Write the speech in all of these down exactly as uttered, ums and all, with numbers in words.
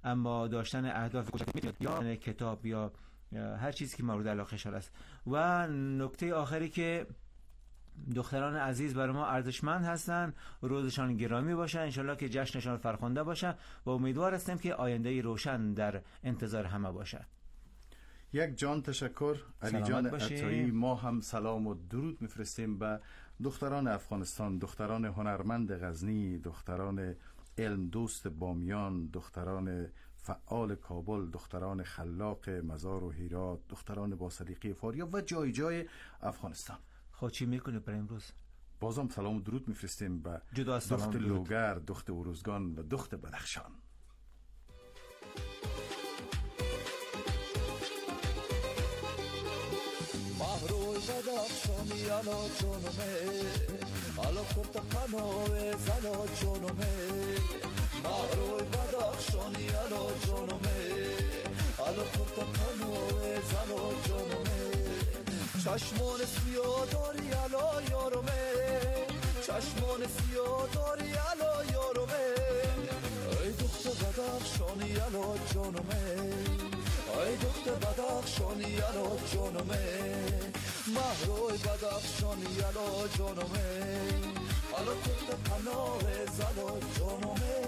اما داشتن اهداف کوچک یا کتاب یا هر چیزی که مورد علاقه است. و نکته آخری که دختران عزیز برای ما ارزشمند هستن، روزشان گرامی باشه، انشالله که جشنشان فرخنده باشه و امیدوار هستیم که آینده روشن در انتظار همه باشه. یک جان تشکر علی جان عطایی. ما هم سلام و درود میفرستیم به دختران افغانستان، دختران هنرمند غزنی، دختران علم دوست بامیان، دختران فعال کابل، دختران خلاق مزار و هرات، دختران با سلیقه فاریاب و جای جای افغانستان. خب چی میکنه برای امروز؟ بازم سلام و درود میفرستیم به دخت لوگر، دخت اروزگان و دخت بدخشان. مهروی بدخشانی الا جونمه الا کرت قنوه زلا جونمه مهروی بدخشانی الا جونمه الا کرت قنوه زلا جونمه چشمان سیاه داری الا یارمه چشمان سیاه داری الا یارمه ای دخت بدخشانی الا جونمه ای دخت بدخشانی الا جونمه مهروی بدخشانی الا جونمه الا کرت قنوه زلا جونمه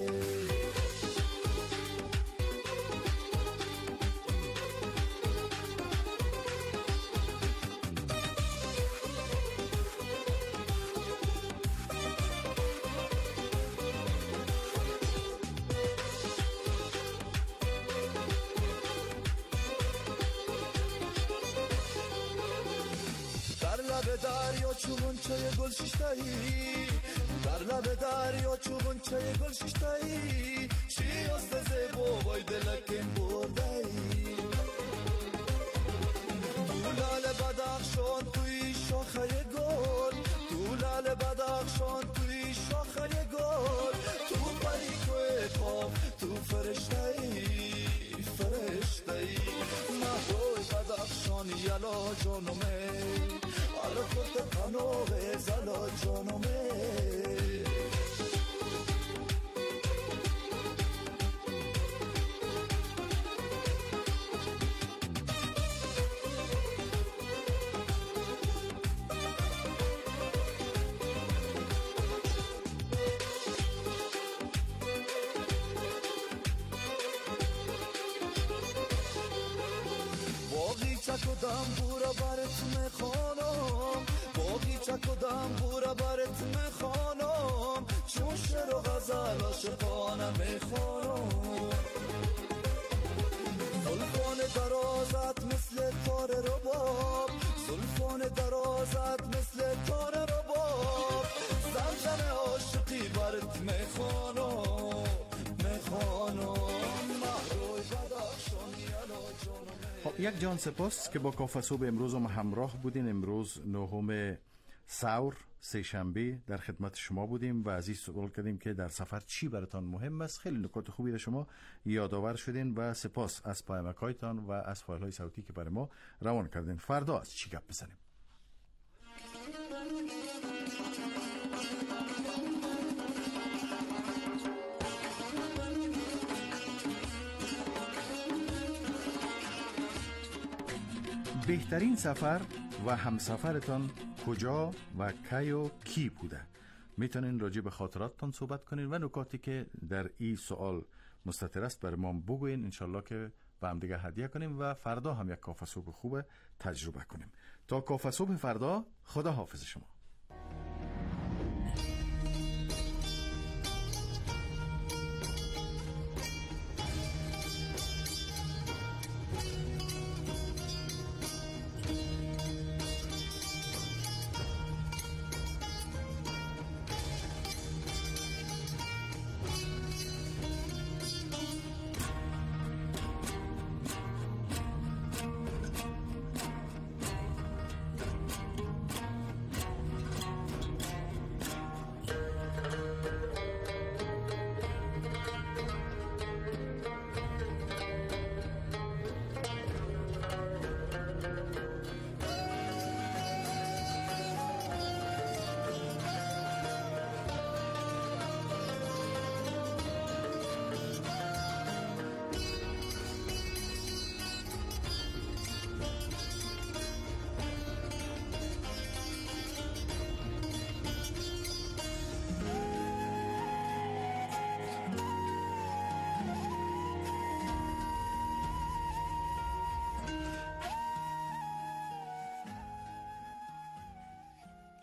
لب دریا چوبون چه گل شیشتایی در لب دریا چوبون چه گل شیشتایی چی است زیبا وای دلکم بردایی تو لال بدخشان توی شاخه گل تو لال بدخشان توی شاخه گل تو پری کوی پاپ تو فرشتایی فرشتایی مهروی بدخشانی الا جونمه الا کرت قنوه زلا جونمه چکدم بورا برت میخوانم باقی چکدم بورا برت میخوانم چون شعر و غزل عاشقانه میخوانم زلفان درازت مثل تار رباب زلفان درازت مثل تار رباب زمزم عاشقی برت میخوانم میخوانم مهروی بدخشانی الا جونمه. خب یک جان سپاس که با کافه صبح امروز هم همراه بودین. امروز نهم سور سه شنبه در خدمت شما بودیم و عزیز سوال کردیم که در سفر چی براتان مهم است. خیلی نکات خوبی را شما یادآور شدین و سپاس از پیامک‌هایتان و از فایل‌های صوتی که برای ما روان کردین. فردا از چی گپ بزنیم؟ بهترین سفر و همسفرتان کجا و کی و کی بوده؟ میتونین راجع به خاطراتتان صحبت کنین و نکاتی که در این سوال مستتر است برای ما بگوین، انشالله که با هم دیگه هدیه کنیم و فردا هم یک کافه صبح خوب تجربه کنیم. تا کافه صبح فردا، خدا حافظ شما.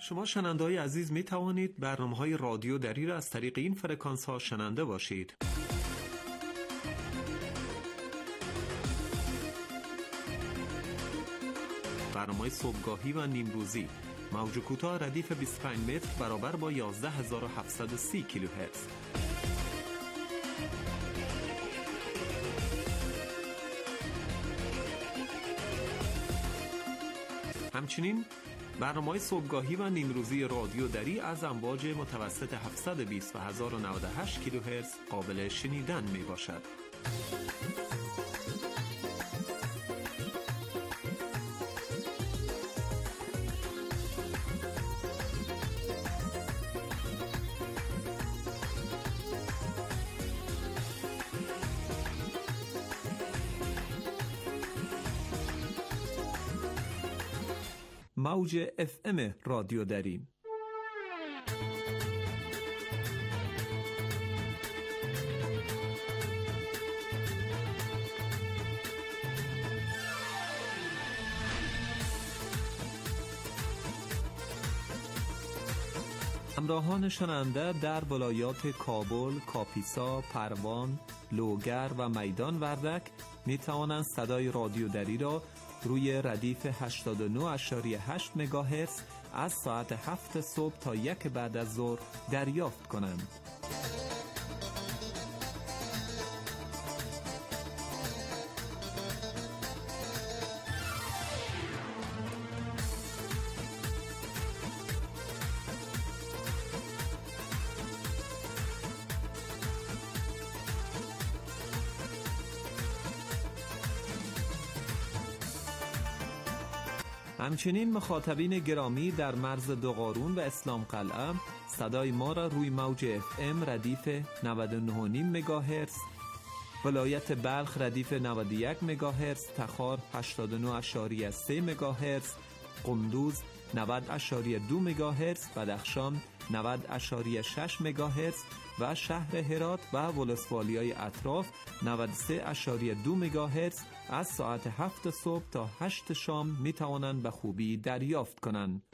شما شنونده‌های عزیز می توانید برنامه‌های رادیو دری را از طریق این فرکانس ها شنونده باشید. برنامه صبحگاهی و نیمروزی موج کوتاه ردیف بیست و پنج متر برابر با یازده هزار و هفتصد و سی کیلوهرتز. همچنین برنامه‌های صبحگاهی و نیمروزی رادیو دری از امواج متوسط هفتصد و بیست و هزار و نود و هشت کیلوهرتز قابل شنیدن می باشد. موج اف ام رادیو دری. همراهان شنونده در ولایات کابل، کاپیسا، پروان، لوگر و میدان وردک می توانند صدای رادیو دری را روی ردیف هشتاد و نه ممیز هشت مگاهرتز از ساعت هفت صبح تا یک بعد از ظهر دریافت کنند. همچنین مخاطبین گرامی در مرز دوقارون و اسلام قلعه صدای ما را روی موج اف ام ردیف نود و نه و نیم مگاهرتز، ولایت بلخ ردیف نود و یک مگاهرتز، تخار هشتاد و نه ممیز سه مگاهرتز، قندوز نود ممیز دو مگاهرتز، بدخشان نود ممیز شش مگاهرتز و شهر هرات و ولسوالیای اطراف نود و سه ممیز دو مگاهرتز از ساعت هفت صبح تا هشت شام می توانند به خوبی دریافت کنند.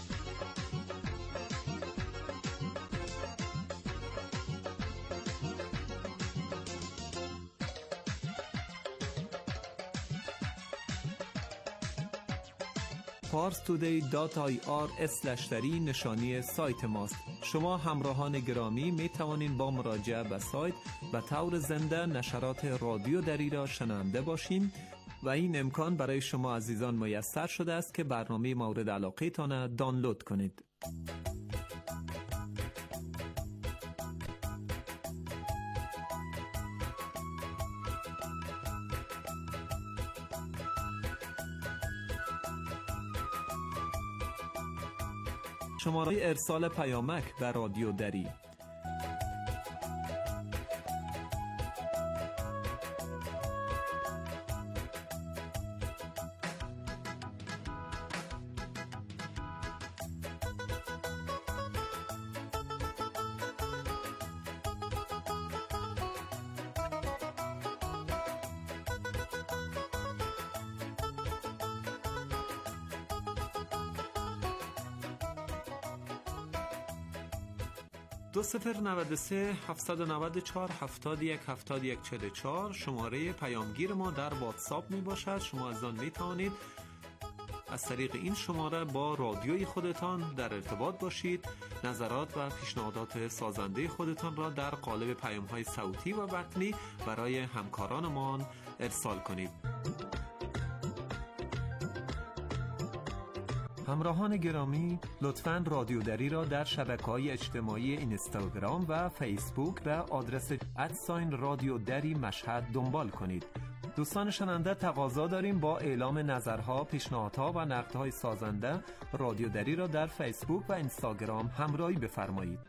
پارس تودی دات آی آر اسلش دری نشانی سایت ماست. شما همراهان گرامی می توانید با مراجعه به سایت به طور زنده نشرات رادیو دری را شنونده باشیم و این امکان برای شما عزیزان میسر شده است که برنامه مورد علاقه تان دانلود کنید. شماره ارسال پیامک به رادیو دری دو صفر نود و سه هفتصد و نود و چهار هفتاد و یک هفتاد و یک چهل و چهار شماره پیامگیر ما در واتساپ می باشد. شما از آن می توانید از طریق این شماره با رادیوی خودتان در ارتباط باشید. نظرات و پیشنهادات سازنده خودتان را در قالب پیام‌های صوتی و متنی برای همکارانمان ارسال کنید. همراهان گرامی، لطفاً رادیو دری را در شبکه‌های اجتماعی اینستاگرام و فیسبوک و آدرس ادساین رادیو دری مشهد دنبال کنید. دوستان شنونده، تقاضا داریم با اعلام نظرها، پیشنهادها و نقدهای سازنده رادیو دری را در فیسبوک و اینستاگرام همراهی بفرمایید.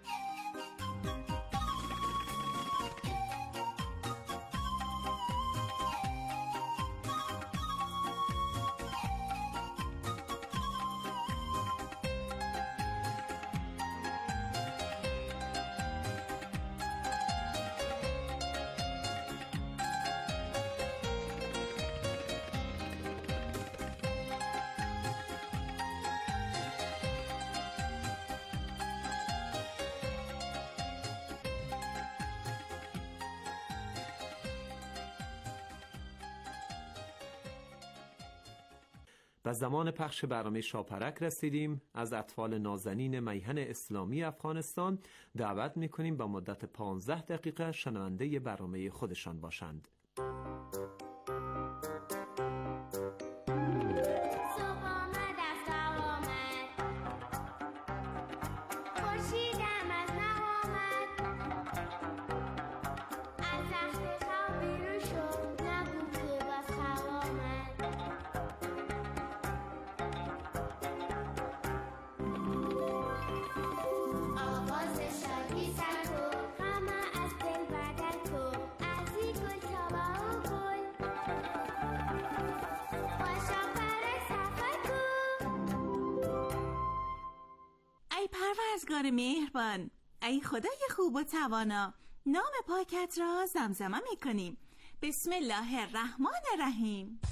و زمان پخش برنامه شاپرک رسیدیم. از اطفال نازنین میهن اسلامی افغانستان دعوت می‌کنیم با مدت پانزده دقیقه شنونده برنامه خودشان باشند. پروردگار مهربان، ای خدای خوب و توانا، نام پاکت را زمزمه می کنیم. بسم الله الرحمن الرحیم.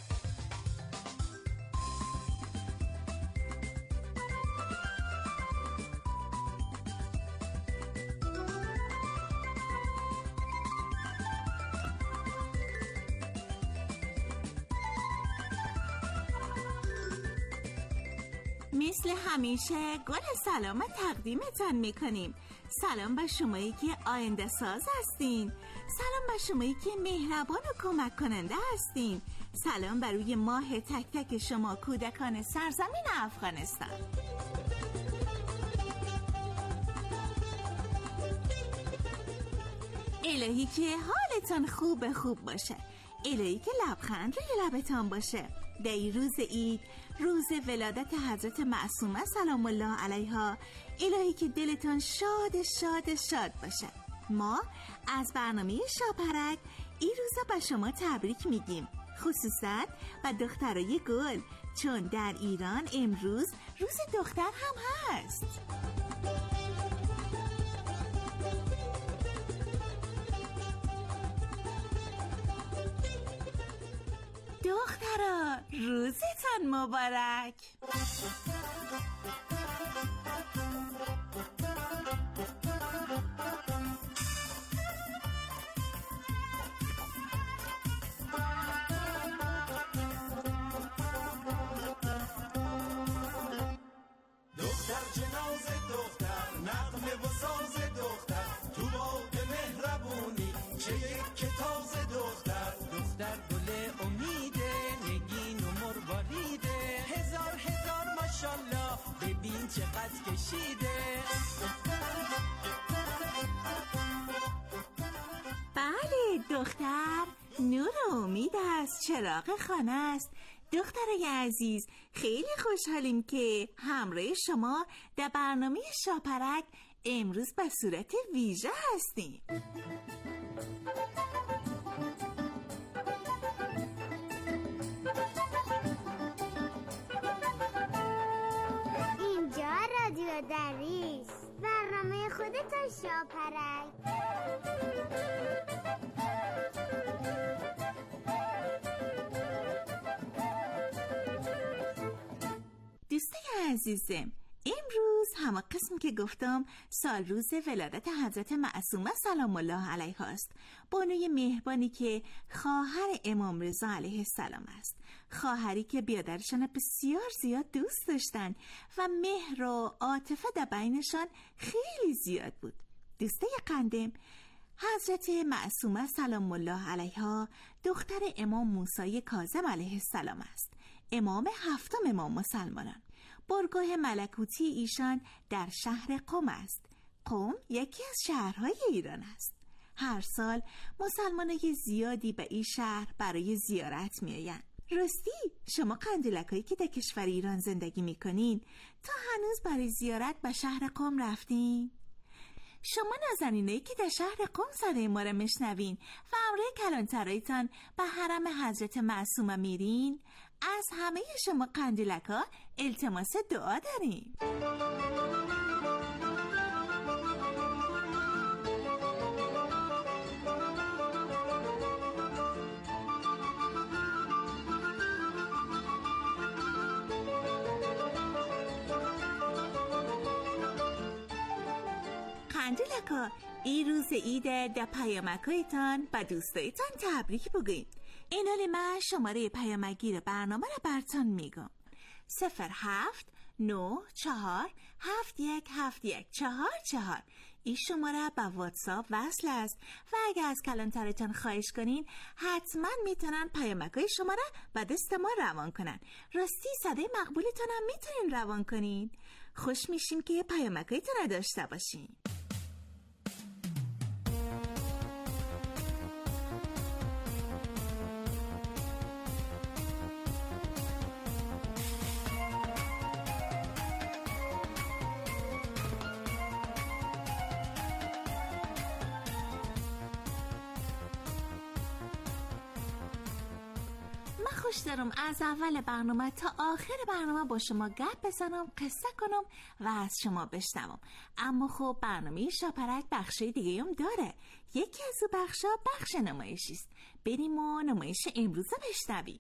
مثل همیشه گل سلام تقدیمتان میکنیم. سلام به شمایی که آینده ساز هستین. سلام به شمایی که مهربان و کمک کننده هستین. سلام بر روی ماه تک تک شما کودکان سرزمین افغانستان. الهی که حالتان خوب خوب باشه. الهی که لبخند روی لبتان باشه. در این روز عید، روز ولادت حضرت معصومه سلام الله علیها، الهی که دلتان شاد شاد شاد باشه. ما از برنامه شاپرک این روزا به شما تبریک میگیم، خصوصا به دخترای گل، چون در ایران امروز روز دختر هم هست. دخترا روزتان مبارک. دختر جناز دختر، نغمه و ساز دختر، تو باغ مهربونی چه یک کتاز دختر. دختر گل امیده، نگین و مرواریده، هزار هزار ماشالله ببین چقدر کشیده. بله دختر نور و امید است، چراغ خانه است. دخترای عزیز خیلی خوشحالیم که همراه شما در برنامه شاپرک امروز به صورت ویژه هستیم. اینجا رادیو دریس، برنامه خودتان شاپرک. دوستای عزیزم، امروز همه قسم که گفتم سال روز ولادت حضرت معصومه سلام الله علیها است، بانوی مهربانی که خواهر امام رضا علیه السلام است، خواهری که برادرشان بسیار زیاد دوست داشتن و مهر و عاطفه در بینشان خیلی زیاد بود. دوستای قندم، حضرت معصومه سلام الله علیها دختر امام موسی کاظم علیه السلام است، امام هفتم امام مسلمانان. بارگاه ملکوتی ایشان در شهر قم است. قم یکی از شهرهای ایران است. هر سال مسلمانای زیادی به این شهر برای زیارت می آیند. راستی شما قندیلکایی که در کشور ایران زندگی می کنین تا هنوز برای زیارت به شهر قم رفتین؟ شما نازنینایی که در شهر قم صدای ما را میشنوین و همراه کلانترایتان به حرم حضرت معصومه میرین، از همه شما قندیلکا التماس دعا داریم. قندیلکا این روز عید در پیامکایتان به دوستایتان تبریک بگوین. اینال من شماره پیامگیر برنامه رو براتون میگم. صفر هفت نه چهار هفت یک هفت یک چهار چهار. این شماره با واتساپ وصل است و اگه از کلانترتان خواهش کنین حتما میتونن پیامکای شما را به دست ما روان کنن. راستی صدای مقبولتان هم میتونین روان کنین. خوش میشیم که پیامکایتون را داشته باشین. خوش دارم از اول برنامه تا آخر برنامه با شما گپ بزنم، قصه کنم و از شما بشنوم. اما خب برنامه شاپرک بخشای دیگه هم داره. یکی از او بخشا بخش نمایشی است. بریم و نمایش امروز بشنویم.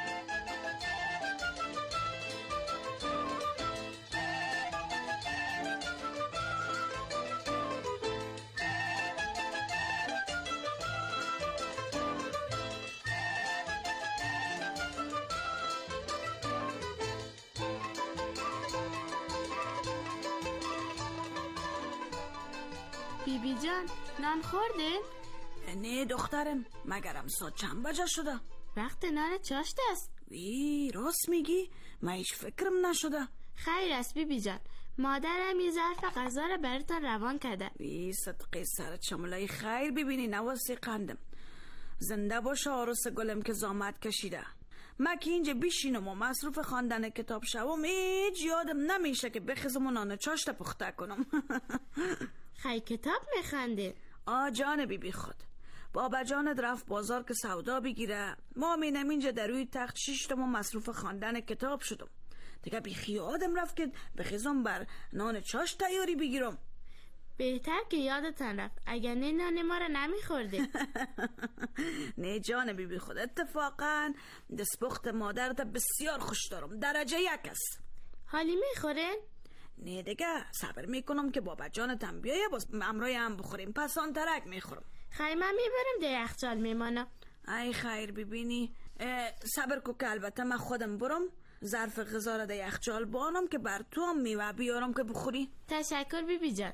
بیبی جان نان خوردین؟ نه دخترم، مگرم ساعت چند بجه شده؟ وقت نان چاشت است. وی راست میگی؟ من هیچ فکرم نشده. خیر است بیبی جان، مادرم یه ظرف غذا را براتون روان کرده. وی صدقه سرت شملای خیر ببینی نواسی قندم. زنده باشه عروس گلم که زامت کشیده. من که اینجا بیشینم و مصروف خواندن کتاب شوم هیچ یادم نمیشه که بخزم و نان چاشت پخته کنم. خیلی کتاب میخنده؟ آ جان بی بی خود، بابا جانت رفت بازار که سودا بگیره. ما مینم اینجا در روی تخت شیشتم و مصروف خواندن کتاب شدم. دیگه بی خیادم رفت که بخزم بر نان چاشت تیاری بگیرم. بهتر که یادتان رفت، اگر نه نان ما را نمیخورده. نه جان بی بی خود، اتفاقا دستپخت مادرت بسیار خوش دارم، درجه یک است. حالی میخورین؟ نه دیگه صبر میکنم که بابا جانتم بیایه باز امرای هم بخوریم، پس آن ترک میخورم. خیلی من میبرم در یخچال میمانم. ای خیر ببینی، صبر کو که البته من خودم برم ظرف غذا را در یخچال بانم که بر تو هم میوه بیارم که بخوری. تشکر بیبی جان.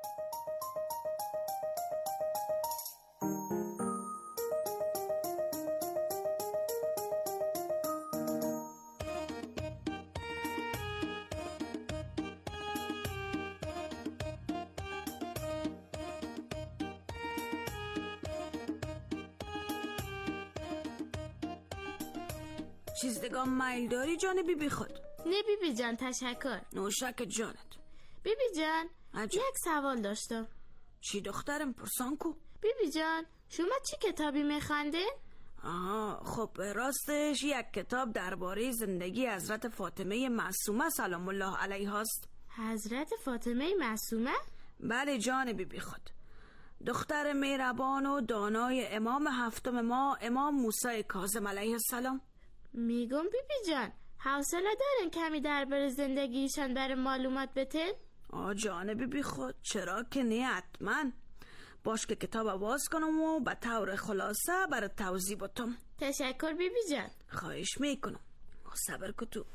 چیز دیگه میل داری جان بی بی خود؟ نه بی بی جان تشکر. نوشک جانت. بی بی جان عجب. یک سوال داشتم. چی دخترم پرسان کو؟ بی بی جان شما چی کتابی میخوندین؟ آها خب راستش یک کتاب درباره زندگی حضرت فاطمه معصومه سلام الله علیها است. حضرت فاطمه معصومه؟ بله جان بی بی خود، دختر مهربان و دانای امام هفتم ما امام موسی کاظم علیه السلام. میگم بی بی جان حوصله دارن کمی درباره زندگیشان برای معلومات بتن؟ آ جان بی بی خود، چرا که نه، حتما. باش که کتاب آواز کنم و به طور خلاصه برای توضیح بتم. تشکر بی بی جان. خواهش میکنم. صبر کن تو.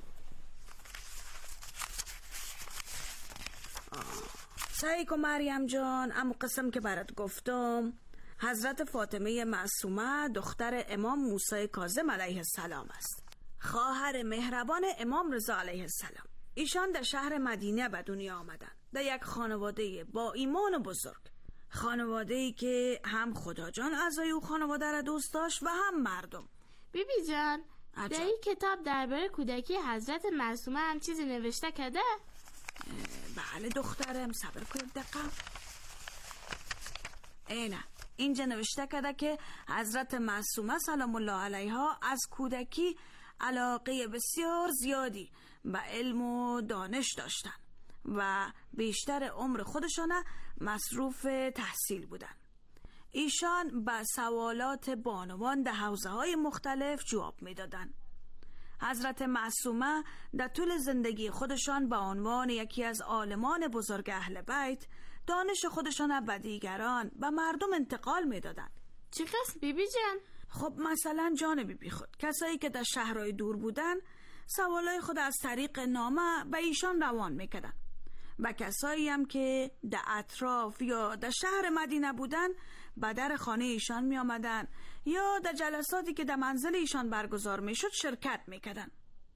سعی کن مریم جان، اما قسم که برات گفتم حضرت فاطمه معصومه دختر امام موسی کاظم علیه السلام است، خواهر مهربان امام رضا علیه السلام. ایشان در شهر مدینه به دنیا آمدن، در یک خانواده با ایمان و بزرگ، خانواده‌ای که هم خدا جان اعضای او خانواده را دوست داشت و هم مردم. بی بی جان در این کتاب درباره کودکی حضرت معصومه هم چیزی نوشته کرده؟ بله دخترم، صبر کنید دقیقا. اینه اینجا نوشته کرده که حضرت معصومه سلام الله علیها از کودکی علاقه بسیار زیادی به علم و دانش داشتن و بیشتر عمر خودشان مصروف تحصیل بودن. ایشان به سوالات بانوان در حوزه های مختلف جواب می دادن. حضرت معصومه در طول زندگی خودشان به عنوان یکی از عالمان بزرگ اهل بیت دانش خودشان به دیگران و مردم انتقال می دادن. چی قسم بی بی جان؟ خب مثلا جان بی بی خود، کسایی که در شهرهای دور بودن سوالای خود از طریق نامه به ایشان روان میکردن و کسایی هم که در اطراف یا در شهر مدینه بودن به در خانه ایشان می آمدن یا در جلساتی که در منزل ایشان برگزار می شد شرکت می کردن.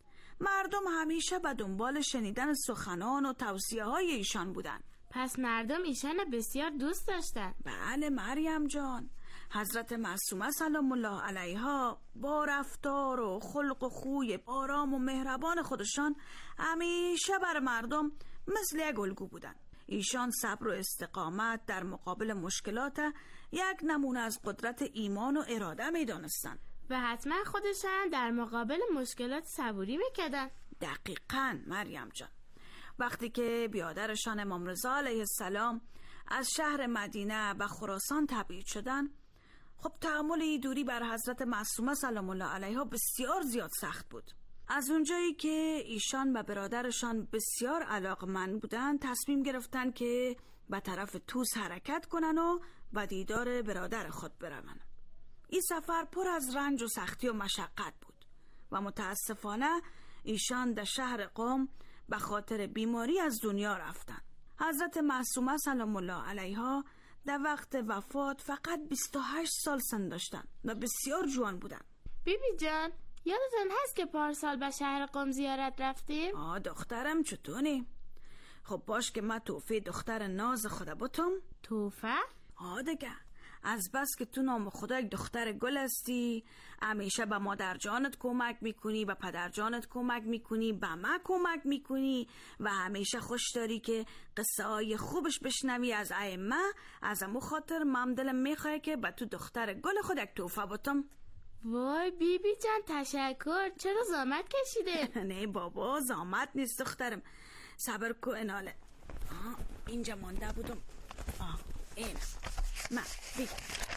مردم همیشه به دنبال شنیدن سخنان و توصیه های ایشان بودن. پس مردم ایشان بسیار دوست داشتن. بله مریم جان، حضرت معصومه سلام الله علیها با رفتار و خلق و خوی آرام و مهربان خودشان همیشه بر مردم مثل یک الگو بودن. ایشان صبر و استقامت در مقابل مشکلات یک نمونه از قدرت ایمان و اراده می دانستن و حتما خودشان در مقابل مشکلات صبوری میکردن. دقیقاً مریم جان. وقتی که بیادرشان امام رضا علیه السلام از شهر مدینه به خراسان تبعید شدن، خب تحمل این دوری بر حضرت معصومه سلام الله علیها بسیار زیاد سخت بود. از اونجایی که ایشان به برادرشان بسیار علاقمند بودن، تصمیم گرفتن که به طرف طوس حرکت کنن و به دیدار برادر خود برون. این سفر پر از رنج و سختی و مشقت بود و متاسفانه ایشان در شهر قم به خاطر بیماری از دنیا رفتن. حضرت معصومه سلام الله علیها در وقت وفات فقط بیست و هشت سال سن داشتن و بسیار جوان بودن. بی بی جان، یادتون هست که پارسال به شهر قم زیارت رفتیم؟ آه دخترم چطوری؟ خب باش که من توفه دختر ناز خدا بتم. توفه؟ آه دیگه، از بس که تو نام خدا یک دختر گل هستی، همیشه به مادر جانت کمک میکنی، به پدر جانت کمک میکنی، به من کمک میکنی و همیشه خوش داری که قصه های خوبش بشنوی از ائمه. از امو خاطر من دلم میخواه که به تو دختر گل خود یک توفه بتم. وای بی بی جان تشکر، چرا زحمت کشیده؟ نه بابا زحمت نیست دخترم، صبر کو اناله. آه اینجا مانده بودم. آه این من بی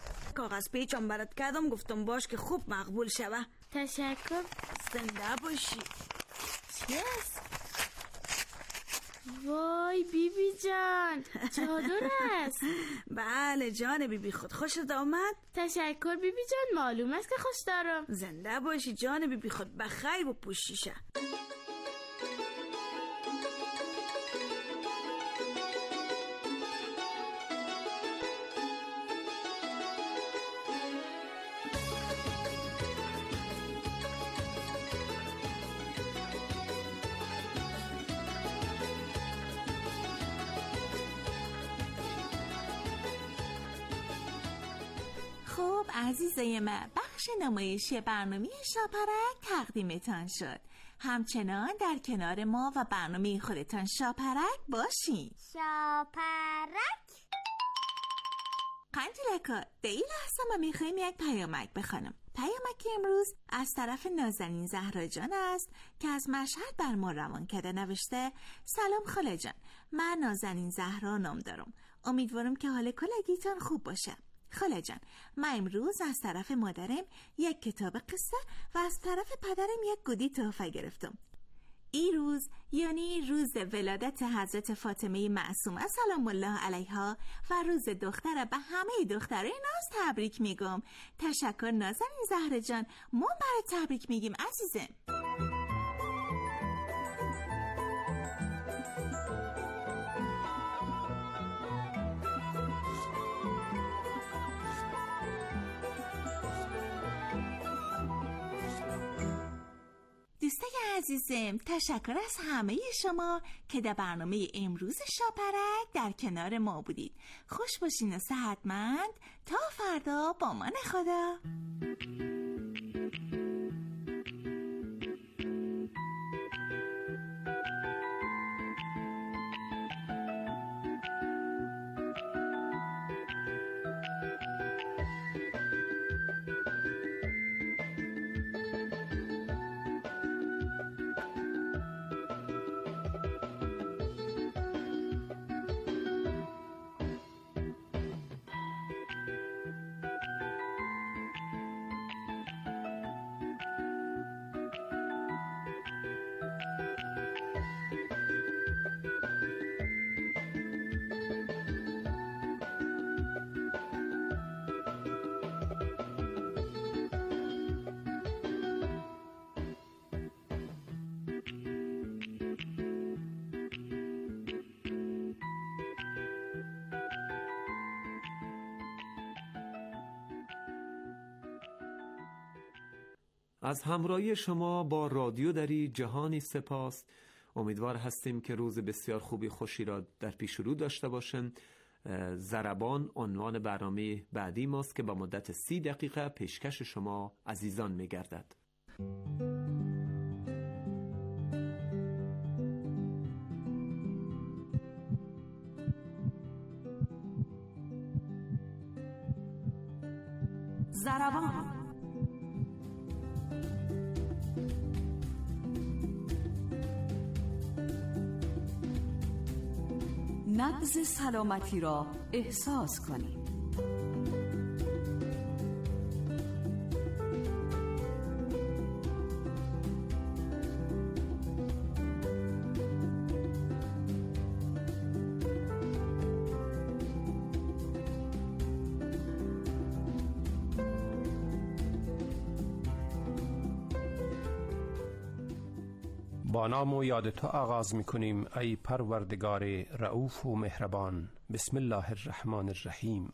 کاغذ پیچم برات کردم، گفتم باش که خوب مقبول شوه. تشکر. زنده باشی. چیست؟ وای بی بی جان چادر است. بله جان بی بی خود، خوشت آمد؟ تشکر بی بی جان، معلوم است که خوش دارم. زنده باشی جان بی بی خود، بخیر و پوشیشه. خب عزیزای من، بخش نمایشی برنامه شاپرک تقدیمتان شد. همچنان در کنار ما و برنامه خودتان شاپرک باشین. شاپرک قندیلکا، در این لحظه ما میخواییم یک پیامک بخوانم. پیامک امروز از طرف نازنین زهرا جان است که از مشهد بر ما روان کرده. نوشته: سلام خاله جان، من نازنین زهرا نام دارم. امیدوارم که حال کلگیتان خوب باشه. خاله جان، من امروز از طرف مادرم یک کتاب قصه و از طرف پدرم یک گودی تحفه گرفتم. این روز یعنی روز ولادت حضرت فاطمه معصومه سلام الله علیها و روز دختر به همه دخترای ناز تبریک میگم. تشکر نازنین زهرا جان، ما برای تبریک میگیم عزیزم. دوستای عزیزم، تشکر از همه شما که در برنامه امروز شاپرک در کنار ما بودید. خوش باشین و صحتمند تا فردا با من خدا. از همراهی شما با رادیو دری جهانی سپاس. امیدوار هستیم که روز بسیار خوبی خوشی را در پیش رو داشته باشیم. ضربان عنوان برنامه بعدی ماست که با مدت سی دقیقه پیشکش شما عزیزان می‌گردد. ضربان. نبض سلامتی را احساس کنید. با نام و یاد تو آغاز می‌کنیم ای پروردگار رؤوف و مهربان. بسم الله الرحمن الرحیم.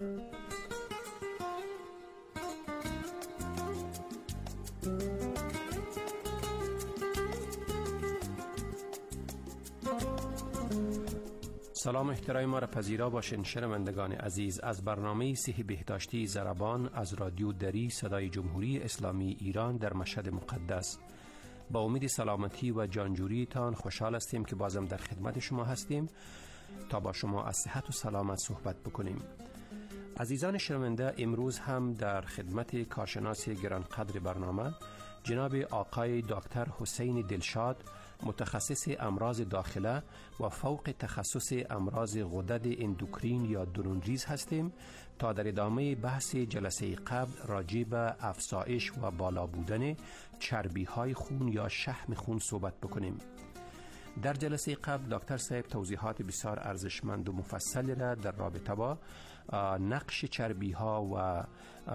سلام احترام ما را پذیرا باشین شنوندگان عزیز از برنامه صحی بهداشتی ضربان از رادیو دری صدای جمهوری اسلامی ایران در مشهد مقدس. با امید سلامتی و جانجوری تان خوشحال هستیم که بازم در خدمت شما هستیم تا با شما از صحت و سلامت صحبت بکنیم. عزیزان شنونده، امروز هم در خدمت کارشناس گرانقدر برنامه جناب آقای دکتر حسین دلشاد، متخصص امراض داخله و فوق تخصص امراض غدد اندوکرین یا درونریز هستیم تا در ادامه بحث جلسه قبل راجع به افزایش و بالا بودن چربی های خون یا شحم خون صحبت بکنیم. در جلسه قبل دکتر صاحب توضیحات بسیار ارزشمند و مفصل را در رابطه با نقش چربی ها و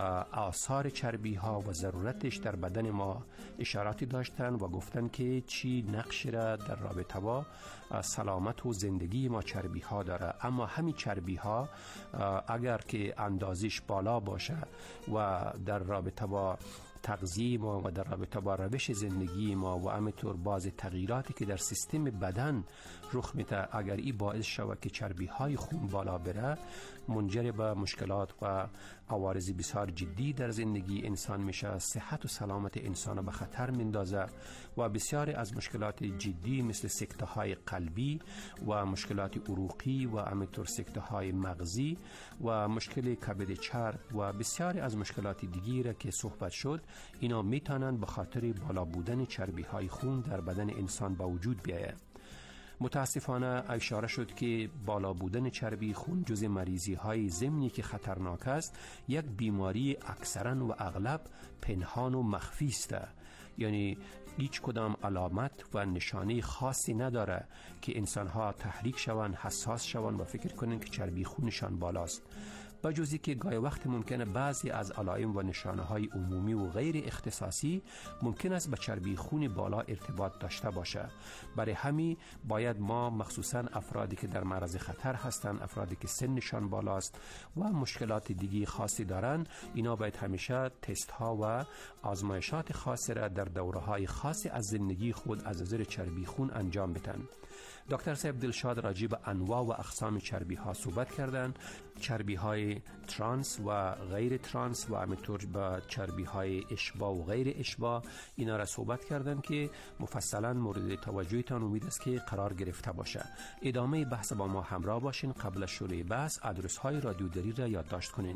آثار چربی ها و ضرورتش در بدن ما اشاراتی داشتن و گفتن که چی نقش را در رابطه با سلامت و زندگی ما چربی ها داره. اما همین چربی ها اگر که اندازش بالا باشه و در رابطه با تغذیه ما و در رابطه با روش زندگی ما و همینطور باز تغییراتی که در سیستم بدن رخ میده، اگر این باعث شود که چربی های خون بالا بره، منجر به مشکلات و عوارض بسیار جدی در زندگی انسان میشه. صحت و سلامت انسان به خطر میندازه و بسیاری از مشکلات جدی مثل سکته های قلبی و مشکلات عروقی و همینطور سکته های مغزی و مشکل کبد چرب و بسیاری از مشکلات دیگری را که صحبت شد، اینا میتونن به خاطر بالا بودن چربی های خون در بدن انسان به وجود بیاید. متاسفانه اشاره شد که بالا بودن چربی خون جز مریضی های ضمنی که خطرناک است، یک بیماری اکثرا و اغلب پنهان و مخفی است. یعنی هیچ کدام علامت و نشانه خاصی نداره که انسان ها تحریک شوند، حساس شوند و فکر کنند که چربی خونشان بالاست. با جزی که گاهی وقت ممکنه بعضی از علائم و نشانه های عمومی و غیر اختصاصی ممکن است با چربی خون بالا ارتباط داشته باشه. برای همین باید ما مخصوصا افرادی که در معرض خطر هستند، افرادی که سنشان بالاست و مشکلات دیگی خاصی دارن، اینا باید همیشه تست ها و آزمایشات خاصی را در دوره های خاصی از زندگی خود از نظر چربی خون انجام بدن. دکتر صاحب دلشاد راجع به انواع و اقسام چربی ها صحبت کردن، چربی های ترانس و غیر ترانس و همینطور با چربی های اشباع و غیر اشباع، اینا را صحبت کردن که مفصلا مورد توجهتان امید است که قرار گرفته باشه. ادامه بحث با ما همراه باشین. قبل از شروع بحث آدرس های رادیو دری را یادداشت کنین: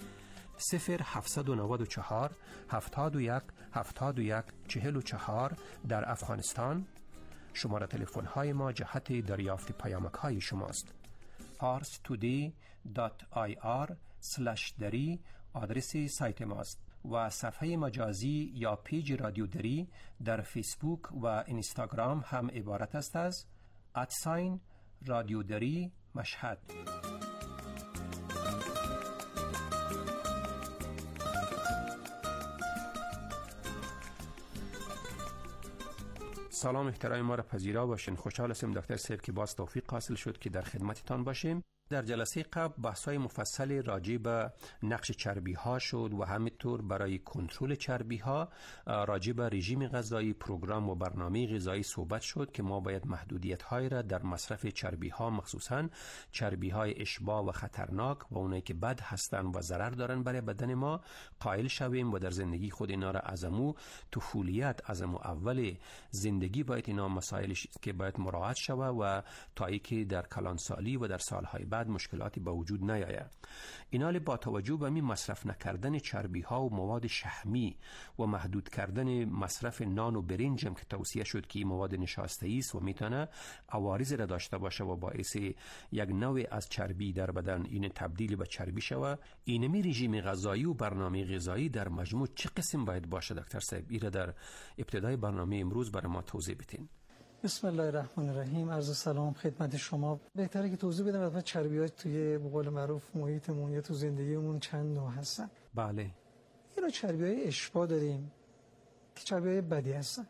صفر هفتصد و نود و چهار هفتاد و یک هفتاد و یک چهل و چهار در افغانستان. شماره تلفن های ما جهت دریافت پیامک های شماست. پارس تودی دات آی آر سلش دری آدرس سایت ماست و صفحه مجازی یا پیج رادیو دری در فیسبوک و اینستاگرام هم عبارت است از ادساین رادیو دری مشهد. سلام احترام ما را پذیرا باشین. خوشحال هستم دکتر صاحب که باز توفیق حاصل شد که در خدمتتان باشیم. در جلسه قبل بحث‌های مفصل راجع به نقش چربی‌ها شد و همینطور برای کنترل چربی‌ها راجع به رژیم غذایی، پروگرام و برنامه غذایی صحبت شد که ما باید محدودیت‌های را در مصرف چربی‌ها، مخصوصاً چربی‌های اشباع و خطرناک و اونایی که بد هستند و ضرر دارن برای بدن ما قائل شویم و در زندگی خود اینا را از امو طفولیت، از امو اول زندگی باید اینا مسائلی که باید مراعات شود و تا اینکه در کلانسالی و در سالهای بعد مشکلاتی با وجود نیاید. اینا با توجه به می مصرف نکردن چربی ها و مواد شحمی و محدود کردن مصرف نان و برنج هم که توصیه شد که این مواد نشاسته است و میتونه عوارض را داشته باشه و باعث یک نوع از چربی در بدن این تبدیل به چربی شود. اینمی رژیم غذایی و برنامه غذایی در مجموع چه قسم باید باشه دکتر صاحب؟ این را در ابتدای برنامه امروز برای ما توضیح بدین. بسم الله الرحمن الرحیم. عرض سلام خدمت شما. بهتره که توضیح بدم البته چربی‌ها توی به قول معروف محیطمون یا تو زندگیمون چند نوع هستن. بله. یه نوع چربی‌های اشباع داریم که چربی‌های بدی هستن.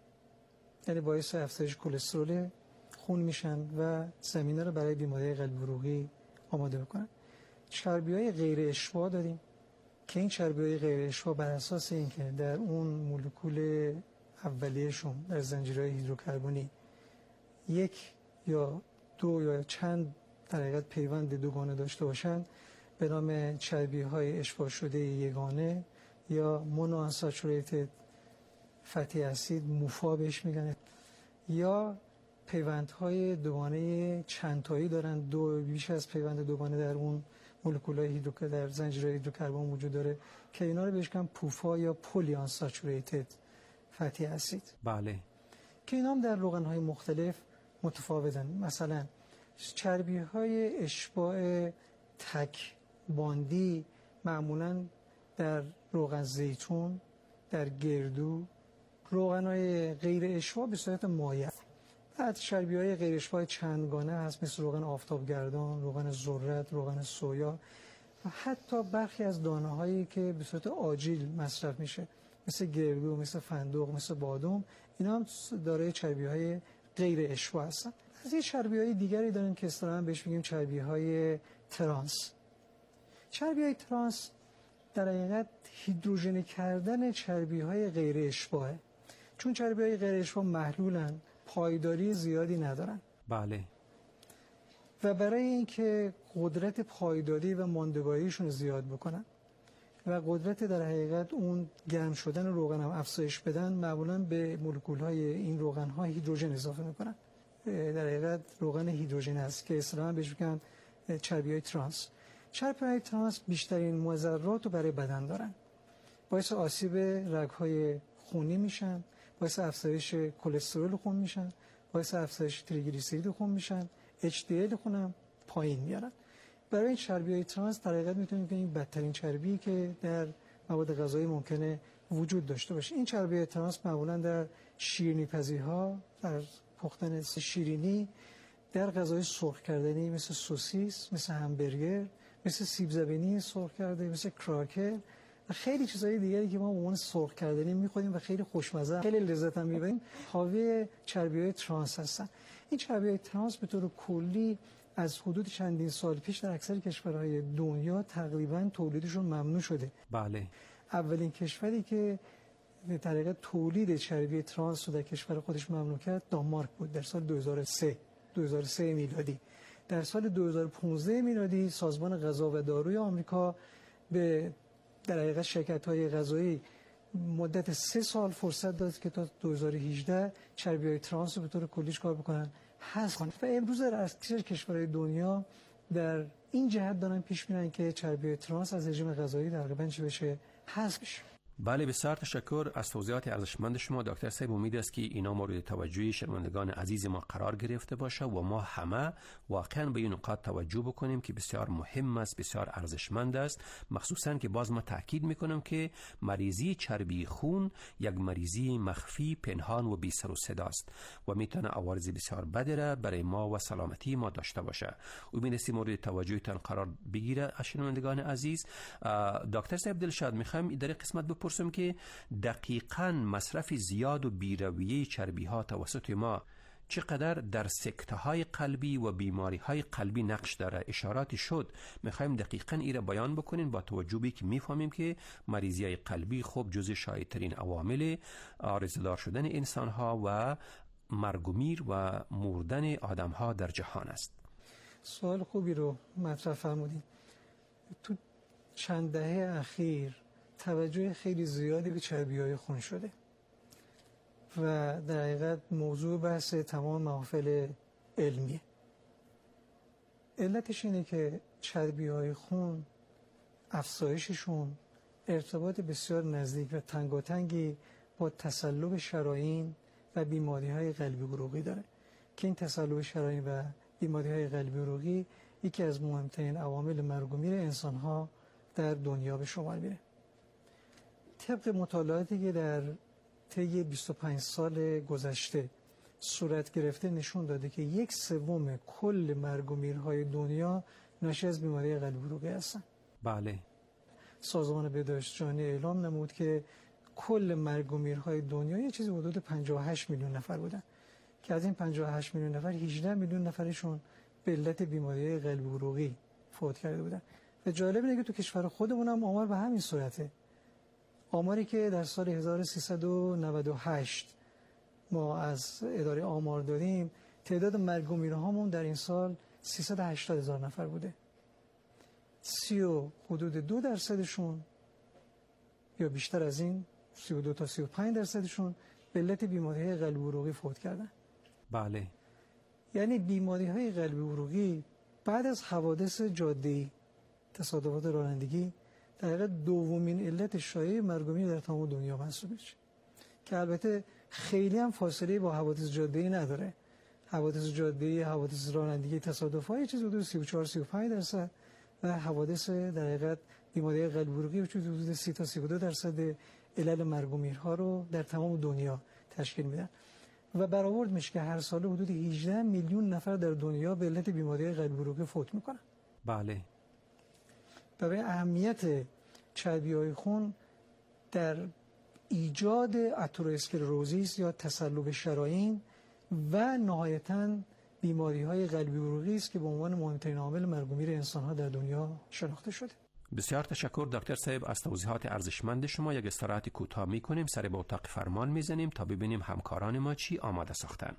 یعنی باعث افزایش کلسترول خون میشن و زمینه رو برای بیماری قلبی عروقی آماده میکنن. چربی‌های غیر اشباع داریم که این چربی‌های غیر اشباع بر اساس اینکه در اون مولکول اولیه‌شون در زنجیرهای هیدروکربنی یک یا دو یا چند در حقیقت پیوند دوگانه داشته باشند به نام چربی‌های اشباع شده یگانه یا مونوانساتوریتد فتی اسید موفا بهش میگن، یا پیوندهای دوگانه چند تایی دارن، دو بیش از پیوند دوگانه در اون مولکول‌های هیدروکربن در زنجیرهای هیدروکربن وجود داره که اینا رو بهش میگن پوفا یا پلی آنساتوریتد فتی اسید. بله. که اینا هم در روغن‌های مختلف متفاوتن. مثلا چربی‌های اشباع تک باندی معمولاً در روغن زیتون، در گردو، روغن‌های غیر اشباع به صورت مایع. بعد چربی‌های غیر اشباع چندگانه هست مثل روغن آفتابگردان، روغن ذرت، روغن سویا و حتی برخی از دانه‌هایی که به صورت آجیل مصرف میشه مثل گردو، مثل فندق، مثل بادام، اینا هم دارای چربی‌های غیر اشباع هستن. از این چربی‌های دیگری داریم که اصطلاحاً بهش میگیم چربی‌های ترانس. چربی‌های ترانس در حقیقت هیدروژنی کردن چربی‌های غیر اشباعه. چون چربی‌های غیر اشباع محلولن، پایداری زیادی ندارن. بله. و برای اینکه قدرت پایداری و ماندگاریشون رو زیاد بکنن و قدرت در حقیقت اون گرم شدن روغن هم افزایش بدن، معمولاً به مولکول‌های این روغن‌ها هیدروژن اضافه می‌کنن. در حقیقت روغن هیدروژن است که اصطلاحاً بهش میگن چربی‌های ترانس. چربی‌های ترانس بیشترین مضرات رو برای بدن دارن. باعث آسیب رگ‌های خونی میشن، باعث افزایش کلسترول خون میشن، باعث افزایش تریگلیسیرید خون میشن، اچ دی ال خون هم پایین میارن. برای این چربی‌های ترانس در حقیقت میتونیم بگیم این بدترین چربی که در مواد غذایی ممکنه وجود داشته باشه. این چربی‌های ترانس معمولاً در شیرینی‌پزی‌ها، در پختن شیرینی، در غذای سرخ کردنی مثل سوسیس، مثل همبرگر، مثل سیب زمینی سرخ کرده، مثل کراکر و خیلی چیزهای دیگری که ما به عنوان سرخ کردنی می‌خوریم و خیلی خوشمزه، خیلی لذت هم می‌بریم، حاوی چربی‌های ترانس هستن. این چربی‌های ترانس به طور کلی از حدود چندین سال پیش در اکثر کشورهای دنیا تقریباً تولیدشون ممنوع شده. بله. اولین کشوری که به طریق تولید چربی ترانس رو در کشور خودش ممنوع کرد دانمارک بود در سال دو هزار و سه میلادی. در سال دو هزار و پانزده میلادی سازمان غذا و داروی آمریکا به در حقیقت شرکت‌های غذایی مدت سه سال فرصت داد که تا دو هزار و هجده چربی‌های ترانس رو به طور کلیش کار بکنن، حذف کنن. و امروز در اکثر کشورهای دنیا در این جهت دارن پیش میرن که چربی‌های ترانس از رژیم غذایی تقریباً چه بشه، حذف بشه. بله، بسیار تشکر از توضیحات ارزشمند شما دکتر صاحب. امید است که اینا مورد توجه شنوندگان عزیز ما قرار گرفته باشه و ما همه واقعا به این نکات توجه بکنیم که بسیار مهم است، بسیار ارزشمند است، مخصوصا که باز ما تاکید میکنم که مریضی چربی خون یک مریضی مخفی، پنهان و بی سر و صدا است و میتونه عوارض بسیار بدی را برای ما و سلامتی ما داشته باشه. امید است مورد توجهتان قرار بگیره شنوندگان عزیز. دکتر صاحب دلشاد، میخوام در قسمت بپرسم که دقیقاً مصرف زیاد و بیرویه چربی ها توسط ما چقدر در سکته های قلبی و بیماری های قلبی نقش داره؟ اشاراتی شد، میخوایم دقیقاً ایره بیان بکنین با توجه به که میفهمیم که مریضی های قلبی خوب جز شایع‌ترین عوامل عارضه‌دار شدن انسان ها و مرگ و میر و مردن آدم ها در جهان است. سوال خوبی رو مطرح فرمودید. تو چند دهه اخیر توجه خیلی زیادی به چربی‌های خون شده و در حقیقت موضوع بحث تمام محافل علمیه. علتش اینه که چربی‌های خون افزایششون ارتباط بسیار نزدیک و تنگاتنگی با تصلب شرايین و بیماری‌های قلبی عروقی داره که این تصلب شرايین و بیماری‌های قلبی عروقی یکی از مهمترین عوامل مرگ و میر انسان‌ها در دنیا به شمار میره. طبق مطالعاتی که در طی بیست و پنج سال گذشته صورت گرفته نشون داده که یک سوم کل مرگ و میرهای دنیا ناشی از بیماری قلبی عروقی هستن. بله. سازمان بهداشت جهانی اعلام نمود که کل مرگ و میرهای دنیا یه چیزی حدود پنجاه و هشت میلیون نفر بودن که از این پنجاه و هشت میلیون نفر هجده میلیون نفرشون به علت بیماری قلبی عروقی فوت کرده بودن. و جالب اینه که تو کشور خودمون هم آمار به همین صورته. آماری که در سال هزار و سیصد و نود و هشت ما از اداره آمار داریم، تعداد مرگ و میرهامون در این سال سیصد و هشتاد هزار نفر بوده. سی و حدود دو درصدشون یا بیشتر از این، سی و دو تا سی و پنج درصدشون به علت بیماری قلبی عروقی فوت کردن. بله. یعنی بیماری های قلبی عروقی بعد از حوادث جاده‌ای، تصادفات رانندگی، در حقیقت دومین علت شایع مرگ و میر در تمام دنیا محسوب میشه که البته خیلی هم فاصله با حوادث جاده‌ای نداره. حوادث جاده‌ای، حوادث رانندگی، تصادفات چیز حدود سی و چهار سی و پنج درصد و حوادث در حقیقت بیماری قلبی عروقی حدود سی تا سی و دو درصد علل مرگ و میرها رو در تمام دنیا تشکیل میدن و برآورد میشه که هر سال حدود هجده میلیون نفر در دنیا به علت بیماری قلبی عروقی فوت میکنن. بله. برای اهمیت چربی‌های خون در ایجاد اترواسکلروزیس یا تصلب شرايین و نهایتاً بیماری‌های قلبی عروقی است که به عنوان مهمترین عامل مرگ و میر انسان‌ها در دنیا شناخته شده. بسیار تشکر دکتر صاحب از توضیحات ارزشمند شما. یک استراحت کوتاه می‌کنیم، سر به اتاق فرمان می‌زنیم تا ببینیم همکاران ما چی آماده ساختن.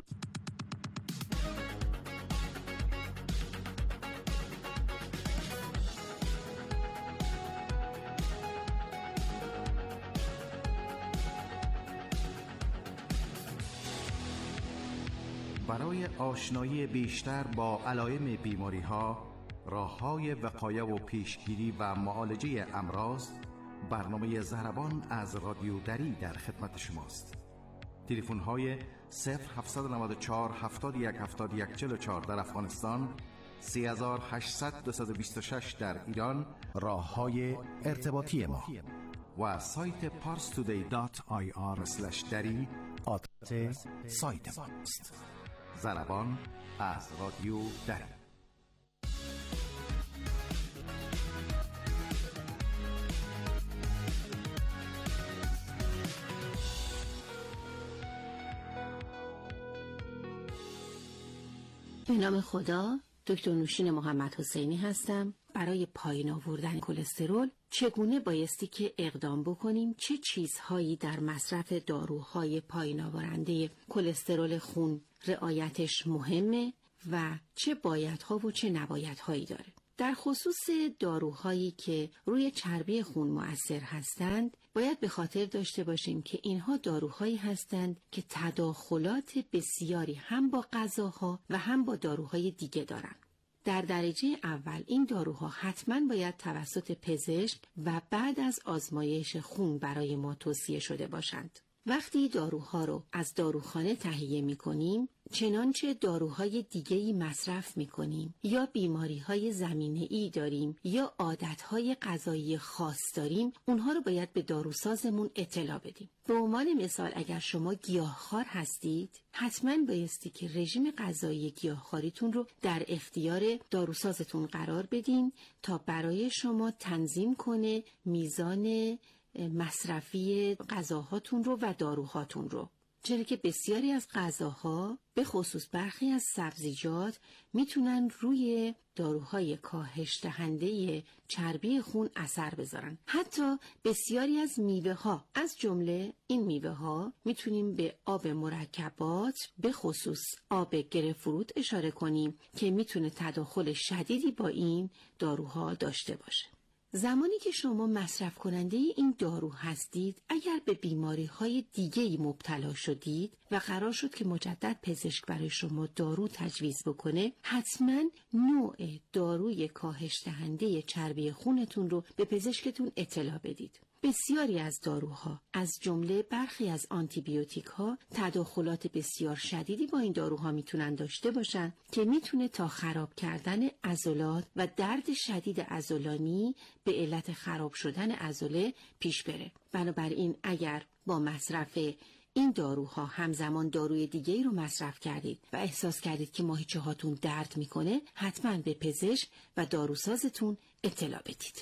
برای آشنایی بیشتر با علائم بیماری ها، راه های وقایه و پیشگیری و معالجه امراض، برنامه ضربان از رادیو دری در خدمت شماست. تلفن های صفر هفت نه چهار هفتاد و یک هفتاد و یک چهل و چهار در افغانستان، سه هزار و هشتصد دویست و بیست و شش در ایران، راه های ارتباطی ما و سایت پارس تودی دات آی آر اسلش دری آدرس سایت ما است. ضربان از رادیو دری. به نام خدا، دکتر نوشین محمد حسینی هستم. برای پایین آوردن کلسترول چگونه بایستی که اقدام بکنیم؟ چه چیزهایی در مصرف داروهای پایین آورنده کلسترول خون رعایتش مهمه و چه بایدها و چه نبایدهایی داره؟ در خصوص داروهایی که روی چربی خون مؤثر هستند، باید به خاطر داشته باشیم که اینها داروهایی هستند که تداخلات بسیاری هم با غذاها و هم با داروهای دیگه دارند. در درجه اول این داروها حتما باید توسط پزشک و بعد از آزمایش خون برای ما توصیه شده باشند. وقتی داروها رو از داروخانه تهیه می کنیم، چنانچه داروهای دیگه‌ای مصرف می کنیم یا بیماری‌های زمینه‌ای داریم یا عادت‌های غذایی خاص داریم، اونها رو باید به داروسازمون اطلاع بدیم. به عنوان مثال اگر شما گیاهخوار هستید، حتما بایستی که رژیم غذایی گیاهخواریتون رو در اختیار داروسازتون قرار بدین تا برای شما تنظیم کنه میزان مصرفی غذاهاتون رو و داروهاتون رو. چرا که بسیاری از غذاها به خصوص برخی از سبزیجات میتونن روی داروهای کاهش دهنده چربی خون اثر بذارن. حتی بسیاری از میوه ها، از جمله این میوه ها میتونیم به آب مرکبات به خصوص آب گرفروت اشاره کنیم که میتونه تداخل شدیدی با این داروها داشته باشه. زمانی که شما مصرف کننده این دارو هستید، اگر به بیماری های دیگه‌ای مبتلا شدید و قرار شد که مجدد پزشک برای شما دارو تجویز بکنه، حتما نوع داروی کاهش دهنده چربی خونتون رو به پزشکتون اطلاع بدید. بسیاری از داروها، از جمله برخی از آنتیبیوتیک ها، تداخلات بسیار شدیدی با این داروها میتونن داشته باشن که میتونه تا خراب کردن عضلات و درد شدید عضلانی به علت خراب شدن عضله پیش بره. بنابراین اگر با مصرف این داروها همزمان داروی دیگه‌ای رو مصرف کردید و احساس کردید که ماهیچه هاتون درد میکنه، حتما به پزشک و داروسازتون اطلاع بدید.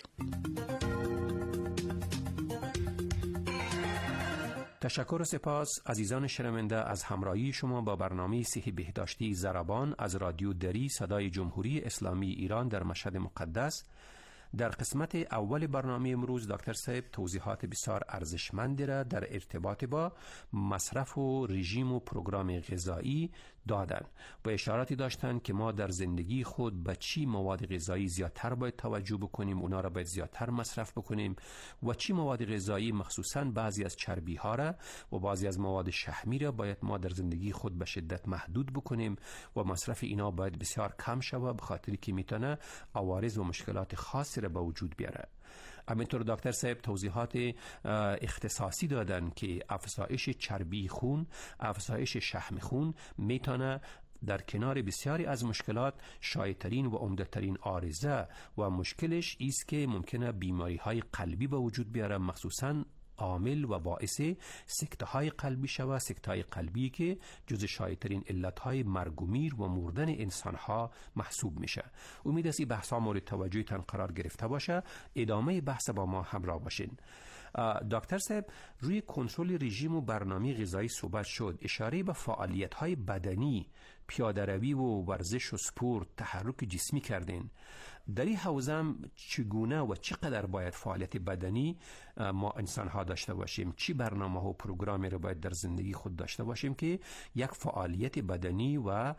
تشکر و سپاس عزیزان شنونده از همراهی شما با برنامه صحی بهداشتی ضربان از رادیو دری صدای جمهوری اسلامی ایران در مشهد مقدس. در قسمت اول برنامه امروز دکتر صاحب توضیحات بسیار ارزشمندی را در ارتباط با مصرف و رژیم و پروگرام غذایی دادن و اشاراتی داشتن که ما در زندگی خود به چی مواد غذایی زیادتر باید توجه بکنیم، اونا را باید زیادتر مصرف بکنیم و چی مواد غذایی مخصوصاً بعضی از چربی ها را و بعضی از مواد شحمی را باید ما در زندگی خود به شدت محدود بکنیم و مصرف اینا باید بسیار کم شود، به خاطری که میتونه عوارض و مشکلات خاصی را به وجود بیاره. همینطور دکتر صاحب توضیحات اختصاصی دادن که افزایش چربی خون، افزایش شحم خون میتونه در کنار بسیاری از مشکلات شایع‌ترین و عمده‌ترین عارضه و مشکلش است که ممکنه بیماری‌های قلبی به وجود بیاره، مخصوصاً عامل و باعث سکته‌های قلبی شود، سکته‌های قلبی که جز شایع‌ترین علت‌های مرگ و میر و مردن انسان‌ها محسوب میشه. امید است این بحث‌ها مورد توجهتان قرار گرفته باشه. ادامه بحث با ما همراه باشین. دکتر صاحب روی کنترل رژیم و برنامه غذایی صحبت شد. اشاره به فعالیت‌های بدنی، پیاده‌روی و ورزش و سپورت، تحرک جسمی کردین. در این حوزه چگونه و چقدر باید فعالیت بدنی ما انسان ها داشته باشیم؟ چی برنامه ها و پروگرامی رو باید در زندگی خود داشته باشیم که یک فعالیت بدنی و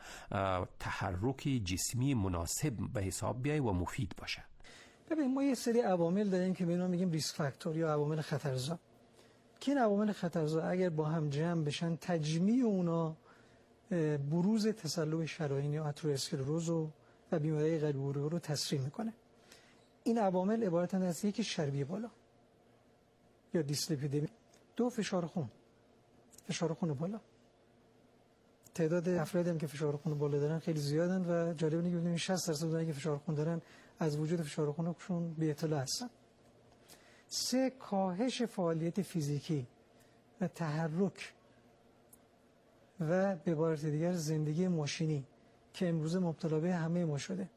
تحرک جسمی مناسب به حساب بیاید و مفید باشه؟ ببین، ما یه سری عوامل داریم که به اینا میگیم ریسک فاکتور یا عوامل خطرزا، که این عوامل خطرزا اگر با هم جمع بشن، تجمیع اونا بروز تصلب شرايين یا اتروسکلروز و و بیماری قلبی عروقی رو تسریع میکنه. این عوامل عبارتند از یکی چربی بالا یا دیسلیپیدمی، دو فشار خون، فشار خون بالا. تعداد افرادی هم که فشار خون بالا دارن خیلی زیادن و جالب اینه که ببینید شصت درصد اونایی که فشار خون دارن از وجود فشار خونشون بی اطلاع هستن. سه، کاهش فعالیت فیزیکی و تحرک و به عبارت دیگر زندگی ماشینی که امروز مبتلا به همه ما شده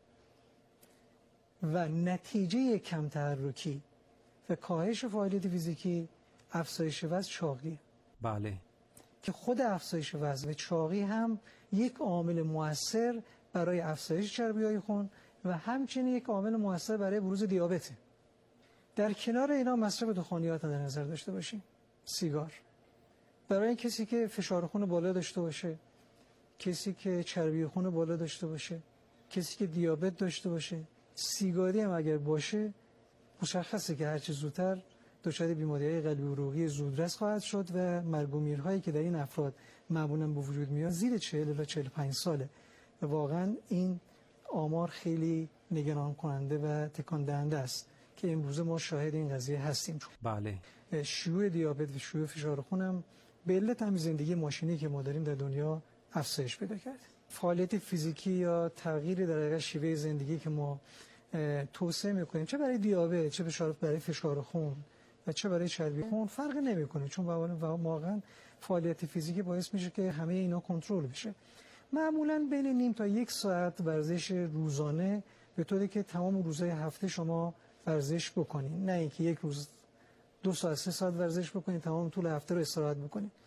و نتیجه کم تحرکی و کاهش فعالیت فیزیکی افزایش وزن، چاقی. بله. که خود افزایش وزن و چاقی هم یک عامل مؤثر برای افزایش چربی‌های خون و همچنین یک عامل مؤثر برای بروز دیابت. در کنار اینا مصرف دخانیات در نظر داشته باشیم. سیگار برای کسی که فشار خون بالا داشته باشه، کسی که چربی خون بالا داشته باشه، کسی که دیابت داشته باشه، سیگاری هم اگر باشه، مشخصه که هرچه زودتر دچار بیماری‌های قلبی عروقی زودرس خواهد شد و مرگ و میرهایی که در این افراد معمولاً به وجود میاد زیر چهل الی چهل و پنج ساله و واقعاً این آمار خیلی نگران کننده و تکان دهنده است که امروز ما شاهد این قضیه هستیم. بله. شیوع دیابت و شیوع فشار خون هم به علت همین زندگی ماشینی که ما داریم در دنیا افزایش پیدا کرده. فعالیت فیزیکی یا تغییری در حقیقت شیوه زندگی که ما توصیه میکنیم، چه برای دیابت، چه برای فشار خون و چه برای چربی خون، فرق نمیکنه، چون واقعا فعالیت فیزیکی باعث میشه که همه اینا کنترل بشه. معمولا بین نیم تا یک ساعت ورزش روزانه، به طوری که تمام روزهای هفته شما ورزش بکنین، نه اینکه یک روز دو ساعت سه ساعت ورزش بکنین تمام طول هفته رو استراحت بکنین.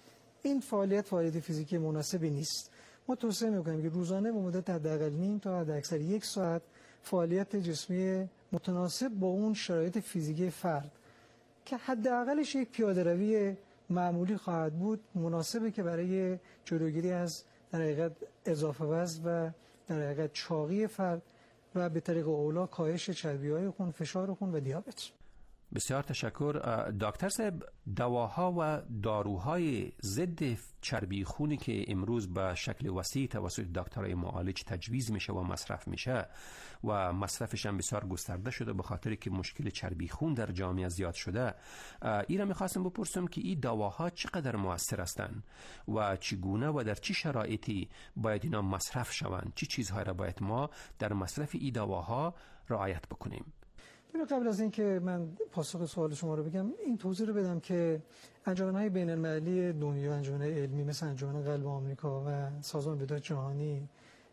این فعالیت فعالیت فیزیکی مناسبی نیست. ما توصیه میکنیم که روزانه به مدت حداقل نیم تا حداکثر یک ساعت فعالیت جسمی متناسب با اون شرایط فیزیکی فرد که حداقلش یک پیاده روی معمولی خواهد بود، مناسبه که برای جلوگیری از در حقیقت اضافه وزن و در حقیقت چاقی فرد و به طریق اولا کاهش چربی‌های خون، فشار خون و دیابت. بسیار تشکر دکتر صاحب. دواها و داروهای ضد چربی خونی که امروز به شکل وسیع توسط دکترای معالج تجویز میشه و مصرف میشه و مصرفش هم بسیار گسترده شده به خاطر که مشکل چربی خون در جامعه زیاد شده، اینا میخواستم بپرسم که این دواها چقدر مؤثر هستند و چگونه و در چه شرایطی باید اینا مصرف شوند؟ چه چیزهای را باید ما در مصرف این دواها رعایت بکنیم؟ قبل از اینکه من پاسخ سوال شما رو بگم، این توضیح رو بدم که انجمن‌های بین‌المللی دنیا، انجمن‌های علمی مثل انجمن قلب آمریکا و سازمان بهداشت جهانی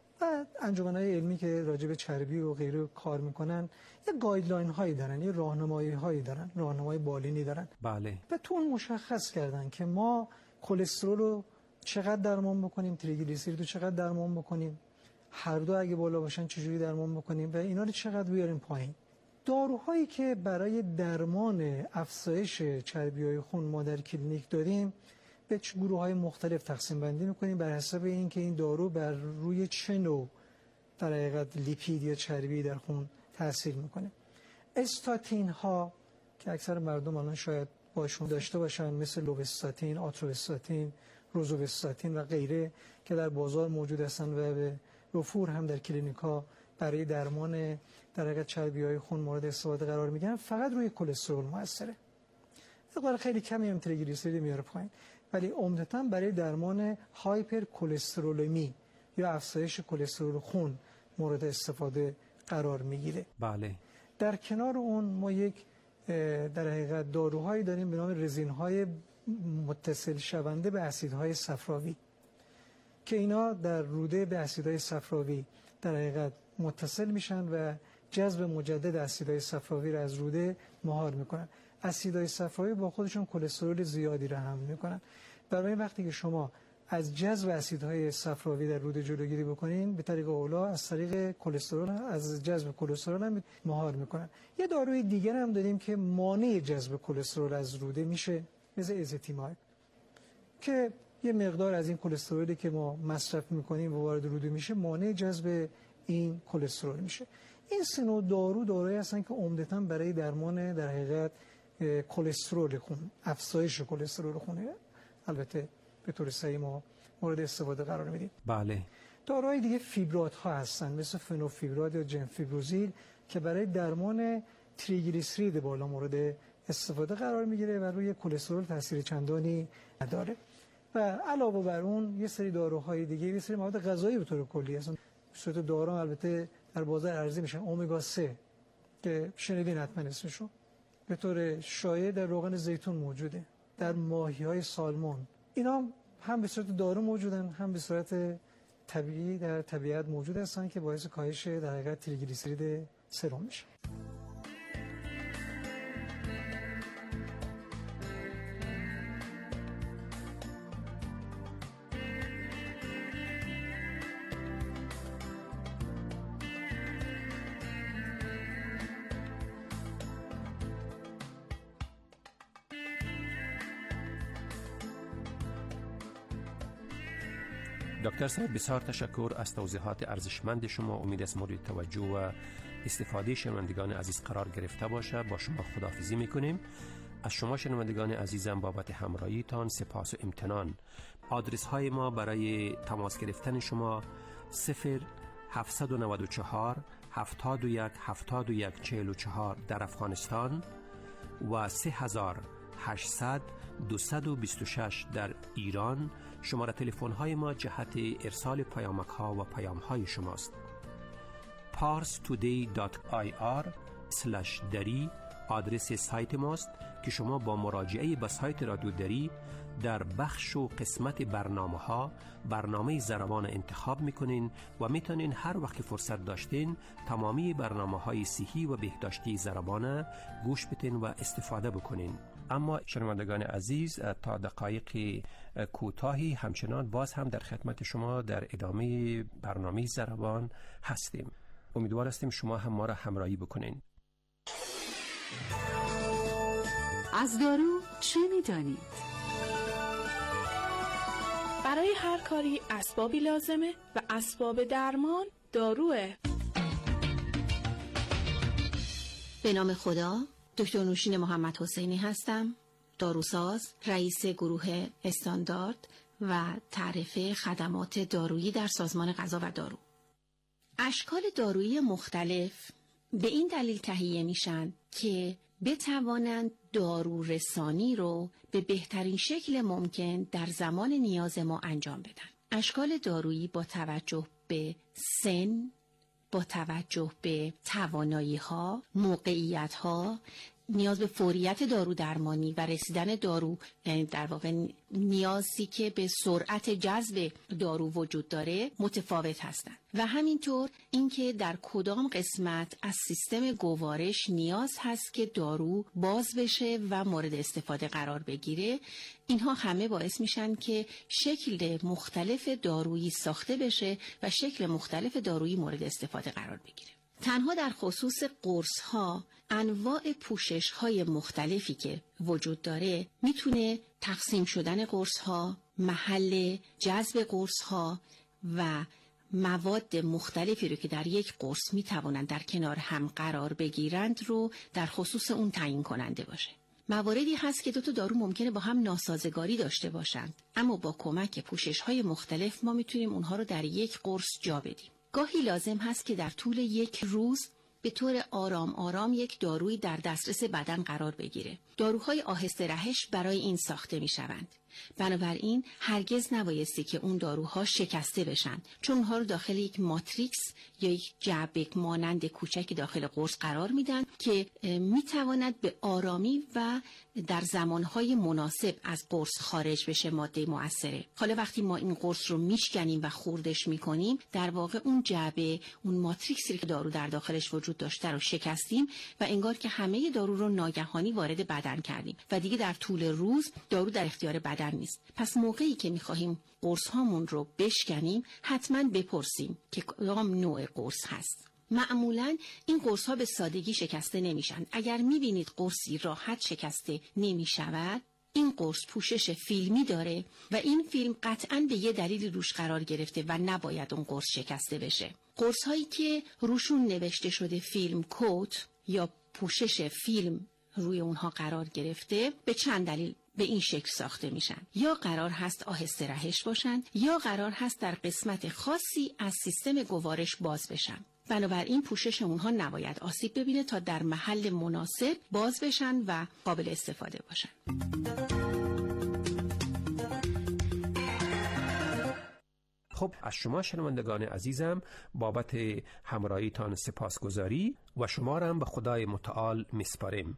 و انجمن‌های علمی که راجع به چربی و غیره کار میکنن، یه گایدلاین هایی دارن، یه راهنمایی هایی دارن، راهنمای بالینی دارن. بله. و تو اون مشخص کردن که ما کلسترول رو چقدر درمان بکنیم، تریگلیسیرید رو چقدر درمان بکنیم، هر دو اگه بالا باشن چجوری درمان بکنیم و اینا رو چقدر بیاریم پایین. داروهایی که برای درمان افزایش چربی‌های خون ما در کلینیک داریم به گروه‌های مختلف تقسیم بندی می‌کنیم بر حسب اینکه این دارو بر روی چه نوع در حقیقت لیپید یا چربی در خون تاثیر می‌کنه. استاتین ها که اکثر مردم الان شاید باشون داشته باشن، مثل لووستاتین، آتروستاتین، روزوستاتین و غیره که در بازار موجود هستن و به وفور هم در کلینیک‌ها برای درمان در حقیقت چربی‌های خون مورد استفاده قرار میگیرن، فقط روی کلسترول موثره. مقدار خیلی کمی هم تریگلیسیرید میاره پایین، ولی عمدتاً برای درمان هایپر کلسترولمی یا افزایش کلسترول خون مورد استفاده قرار میگیره. بله. در کنار اون ما یک در حقیقت داروهایی داریم به نام رزین‌های متصل شونده به اسیدهای صفراوی که اینا در روده به اسیدهای صفراوی در حقیقت متصل میشن و جذب مجدد اسیدهای صفراوی را از روده مهار میکنن. اسیدهای صفراوی با خودشون کلسترول زیادی را حمل میکنن. برای وقتی که شما از جذب اسیدهای صفراوی در روده جلوگیری بکنین، به طریق اولا از طریق کلسترول از جذب کلسترول هم مهار میکنن. یه داروی دیگر هم داریم که مانع جذب کلسترول از روده میشه، مثل ازتیمایب که یه مقدار از این کلسترولی که ما مصرف میکنیم و وارد روده میشه مانع جذب این کلسترول میشه. این سه نوع دارو دارویی هستن که عمدتاً برای درمان در حقیقت کلسترول خون، افزایش کلسترول خون، البته به طور صحیح ما مورد استفاده قرار میدیم. بله. داروهای دیگه فیبرات ها هستن مثل فنوفیبرات یا جنفیبروزیل که برای درمان تریگلیسیرید بالا مورد استفاده قرار میگیره و روی کلسترول تاثیر چندانی نداره. و علاوه بر اون یه سری داروهای دیگه، یه سری مواد غذایی به طور کلی هستن. صورت دارو البته در بازار عرضه میشن، امگا سه که شنیدین حتما اسمشو، به طور شایع در روغن زیتون موجوده، در ماهی‌های سالمون. اینا هم به صورت دارو موجودن، هم به صورت طبیعی در طبیعت موجود هستن که باعث کاهش در حقیقت تریگلیسیرید سرم میشه. دکتر صاحب بسیار تشکر از توضیحات ارزشمند شما. امید است مورد توجه و استفاده شنوندگان عزیز قرار گرفته باشه. با شما خداحافظی میکنیم. از شما شنوندگان عزیزم بابت همراهیتان سپاس و امتنان. آدرس های ما برای تماس گرفتن شما صفر هفتصد و نود و چهار هفتاد و یک هفتاد و یک چهل و چهار در افغانستان و سه هزار هشتصد دویست و بیست و شش در ایران. شماره تلفن های ما جهت ارسال پیامک ها و پیام های شماست. پارس تودی دات آی آر اسلش دری آدرس سایت ماست که شما با مراجعه به سایت رادیو دری در بخش و قسمت برنامه ها برنامه ضربان انتخاب میکنین و میتونین هر وقت فرصت داشتین تمامی برنامه های صحی و بهداشتی ضربان گوش بدین و استفاده بکنین. اما شنوندگان عزیز تا دقایق کوتاهی همچنان باز هم در خدمت شما در ادامه برنامه ضربان هستیم. امیدوار هستیم شما هم ما را همراهی بکنین. از دارو چه می‌دانید؟ برای هر کاری اسبابی لازمه و اسباب درمان داروه. به نام خدا، دکتر نوشین محمد حسینی هستم، داروساز، رئیس گروه استاندارد و تعرفه خدمات دارویی در سازمان غذا و دارو. اشکال دارویی مختلف به این دلیل تهیه میشن که بتوانند دارو رسانی رو به بهترین شکل ممکن در زمان نیاز ما انجام بدن. اشکال دارویی با توجه به سن، با توجه به توانایی‌ها، موقعیت‌ها، نیاز به فوریت دارو درمانی و رسیدن دارو، یعنی در واقع نیازی که به سرعت جذب دارو وجود داره، متفاوت هستند. و همینطور اینکه در کدام قسمت از سیستم گوارش نیاز هست که دارو باز بشه و مورد استفاده قرار بگیره، اینها همه باعث میشن که شکل مختلف دارویی ساخته بشه و شکل مختلف دارویی مورد استفاده قرار بگیره. تنها در خصوص قرص ها، انواع پوشش های مختلفی که وجود داره میتونه تقسیم شدن قرص ها، محل جذب قرص ها و مواد مختلفی رو که در یک قرص میتوانند در کنار هم قرار بگیرند رو در خصوص اون تعیین کننده باشه. مواردی هست که دو تا دارو ممکنه با هم ناسازگاری داشته باشند، اما با کمک پوشش های مختلف ما میتونیم اونها رو در یک قرص جا بدیم. گاهی لازم هست که در طول یک روز به طور آرام آرام یک دارویی در دسترس بدن قرار بگیره. داروهای آهسته رهش برای این ساخته می شوند. بنابراین هرگز نبایستی که اون داروها شکسته بشن، چون اونها رو داخل یک ماتریکس یا یک جعبه مانند کوچک داخل قرص قرار میدن که میتواند به آرامی و در زمانهای مناسب از قرص خارج بشه ماده مؤثره. حالا وقتی ما این قرص رو میشکنیم و خوردش میکنیم، در واقع اون جعبه، اون ماتریکسی که دارو در داخلش وجود داشته رو شکستیم و انگار که همه دارو رو ناگهانی وارد بدن کردیم و دیگه در طول روز دارو در اختیار بدن نیست. پس موقعی که میخواهیم قرص هامون رو بشکنیم، حتما بپرسیم که کدام نوع قرص هست. معمولاً این قرص ها به سادگی شکسته نمیشن. اگر میبینید قرصی راحت شکسته نمیشود، این قرص پوشش فیلمی داره و این فیلم قطعاً به یه دلیلی روش قرار گرفته و نباید اون قرص شکسته بشه. قرص هایی که روشون نوشته شده فیلم کد یا پوشش فیلم روی اونها قرار گرفته، به چند دلیل به این شکل ساخته میشن. یا قرار هست آهسته رهش باشن، یا قرار هست در قسمت خاصی از سیستم گوارش باز بشن. بنابراین پوشش اونها نباید آسیب ببینه تا در محل مناسب باز بشن و قابل استفاده باشن. خب، از شما شنوندگان عزیزم بابت همراهیتان سپاسگزاری و شما را هم به خدای متعال میسپاریم.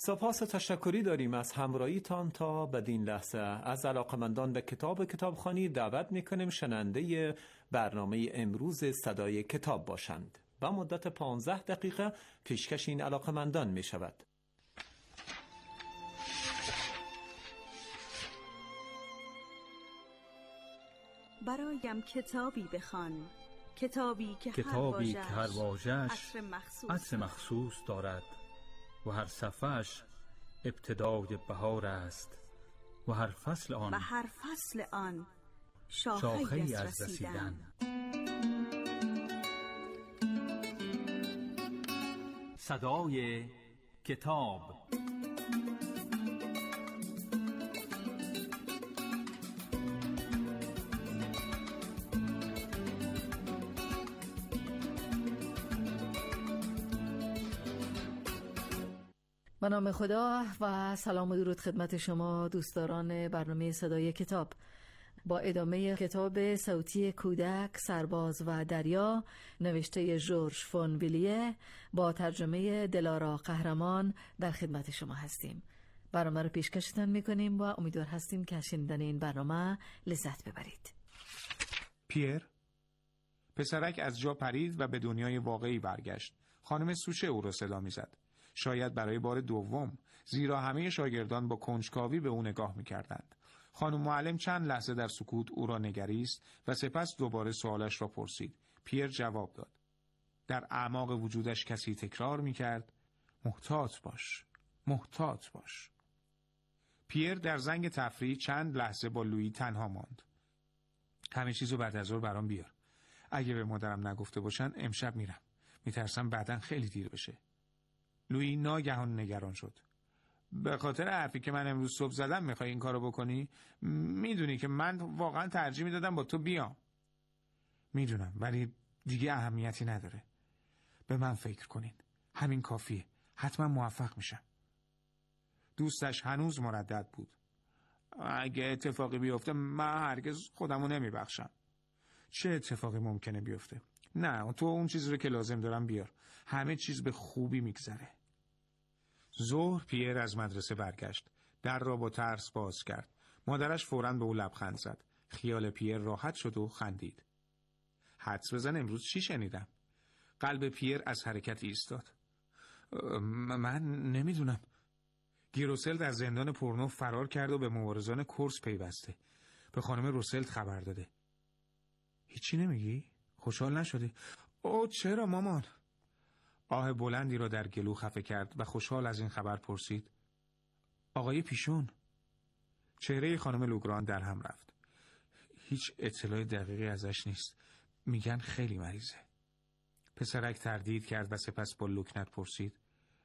سپاس و تشکری داریم از همراهیتان تا بدین لحظه. از علاقمندان به کتاب کتابخوانی دعوت میکنیم شنونده برنامه امروز صدای کتاب باشند. با مدت پانزده دقیقه پیشکش این علاقمندان می شود. برایم کتابی بخوان، کتابی که کتابی که هر هر واژه‌اش عطر مخصوص, عطر مخصوص دارد و هر صفحه‌اش ابتدای بهار است و هر فصل آن و هر فصل آن شاخه‌ای شاخه‌ای از از رسیدن. صدای کتاب. به نام خدا و سلام و درود خدمت شما دوستداران برنامه صدای کتاب. با ادامه کتاب صوتی کودک، سرباز و دریا نوشته ژورژ فون ویلیه با ترجمه دلارا قهرمان در خدمت شما هستیم. برنامه رو پیشکشتن میکنیم و امیدوار هستیم که شنیدن این برنامه لذت ببرید. پیر پسرک از جا پرید و به دنیای واقعی برگشت. خانم سوشه او را صدا میزد. شاید برای بار دوم، زیرا همه شاگردان با کنجکاوی به او نگاه میکردند. خانم معلم چند لحظه در سکوت او را نگریست و سپس دوباره سوالش را پرسید. پیر جواب داد. در اعماق وجودش کسی تکرار میکرد: محتاط باش، محتاط باش. پیر در زنگ تفریح چند لحظه با لویی تنها ماند. همه چیزو بعد از ظهر برام بیار. اگه به مادرم نگفته باشن امشب میرم. میترسم بعدن خیلی دیر بشه. لویی ناگهان نگران شد. به خاطر حرفی که من امروز صبح زدم میخوای این کارو بکنی؟ میدونی که من واقعا ترجیح میدادم با تو بیام. میدونم، ولی دیگه اهمیتی نداره. به من فکر کنین. همین کافیه. حتما موفق میشم. دوستش هنوز مردد بود. اگه اتفاقی بیفته من هرگز خودمو نمیبخشم. چه اتفاقی ممکنه بیفته؟ نه، تو اون چیزی رو که لازم دارم بیار. همه چیز به خوبی میگذره. ظهر پیر از مدرسه برگشت. در را با ترس باز کرد. مادرش فوراً به او لبخند زد. خیال پیر راحت شد و خندید. حدس بزن امروز چی شنیدم؟ قلب پیر از حرکت ایستاد. من نمیدونم. گیروسلد از زندان پورنو فرار کرد و به مبارزان کورس پیوسته. به خانم روسلد خبر داده. هیچی نمیگی؟ خوشحال نشدی؟ اوه چرا مامان؟ آه بلندی را در گلو خفه کرد و خوشحال از این خبر پرسید. آقای پیشون؟ چهره خانم لوگران در هم رفت. هیچ اطلاع دقیقی ازش نیست. میگن خیلی مریضه. پسرک تردید کرد و سپس با لکنت پرسید.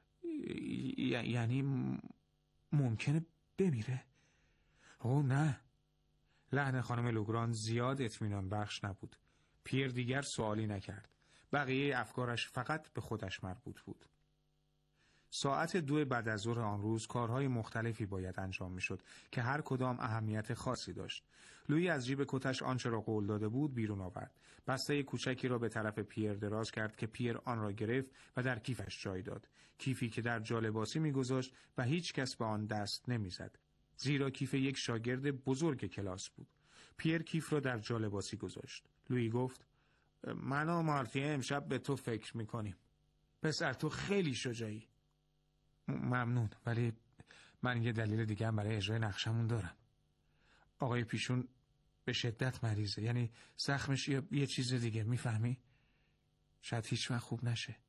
یعنی ممکنه بمیره؟ اوه نه. لحن خانم لوگران زیاد اطمینان بخش نبود. پیر دیگر سوالی نکرد. بقیه افکارش فقط به خودش مربوط بود. ساعت دو بعد از ظهر آن روز کارهای مختلفی باید انجام میشد که هر کدام اهمیت خاصی داشت. لویی از جیب کتش آنچه را قول داده بود بیرون آورد. بسته کوچکی را به طرف پیر دراز کرد که پیر آن را گرفت و در کیفش جای داد. کیفی که در جالباسی میگذاشت و هیچ کس به آن دست نمیزد. زیرا کیف یک شاگرد بزرگ کلاس بود. پیر کیف را در جالباسی گذاشت. لویی گفت: من و مارتی امشب به تو فکر میکنیم. پسر تو خیلی شجاعی. ممنون، ولی من یه دلیل دیگه هم برای اجرای نقشمون دارم. آقای پیشون به شدت مریضه. یعنی زخمش یا یه چیز دیگه، میفهمی؟ شاید هیچ وقت خوب نشه.